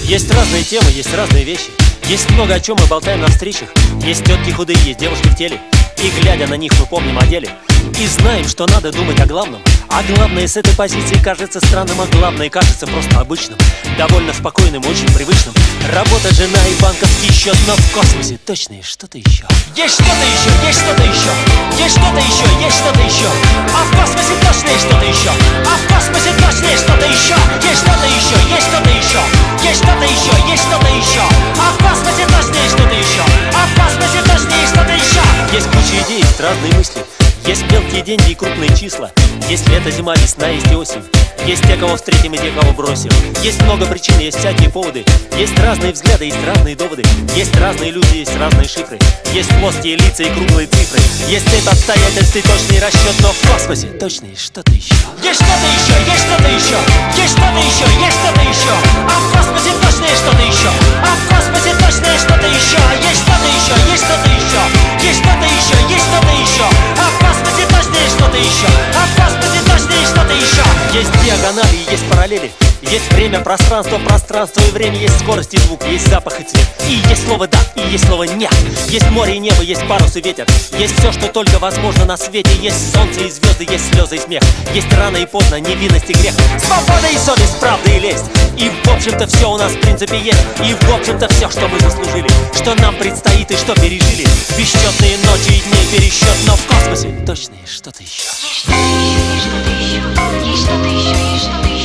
Есть разные темы, есть разные вещи. Есть много о чем мы болтаем на встречах. Есть тетки худые, есть девушки в теле. И глядя на них мы помним о деле. И знаем, что надо думать о главном. А главное с этой позиции кажется странным, а главное кажется просто обычным. Довольно спокойным, очень привычным. Работа, жена и банковский счет. Но в космосе точно есть что-то еще. Есть что-то еще, есть что-то еще. Есть что-то еще, есть что-то еще. А в космосе точно есть что-то еще. А в космосе точно есть что-то еще. Есть что-то еще, есть что-то еще. Есть что-то еще, есть что-то еще. А в космосе точно есть что-то еще. А в космосе точно есть что-то еще. Есть куча идей, есть разные мысли. Есть мелкие деньги и крупные числа. Есть лето, зима, весна, есть осень. Есть те, кого встретим и те, кого бросим. Есть много причин, есть всякие поводы. Есть разные взгляды, есть разные доводы. Есть разные люди, есть разные шифры. Есть плоские лица и круглые цифры. Есть цепь обстоятельств и точный расчет. Но в космосе точно есть что-то еще. Есть что-то еще, есть что-то еще. Есть что-то еще, есть что-то еще. А в космосе точно есть что-то еще. А в космосе точно есть что-то еще. Есть что-то еще, есть что-то еще. Есть что-то еще, есть что-то еще. А в космосе точно есть что-то еще. А в космосе точно есть что-то еще. Есть диагонали и есть параллели. Есть время, пространство, пространство и время. Есть скорость и звук, есть запах и цвет. И есть слово «да», и есть слово «нет». Есть море и небо, есть парус и ветер. Есть все, что только возможно на свете. Есть солнце и звезды, есть слезы и смех. Есть рано и поздно, невинность и грех. Свобода и совесть, правда и лесть. И в общем-то все у нас в принципе есть. И в общем-то все, что мы заслужили. Что нам предстоит и что пережили. Бесчетные ночи и дней пересчет. Но в космосе точно есть что-то еще. Есть что-то еще, есть что-то еще, есть что-то еще, есть что-то еще.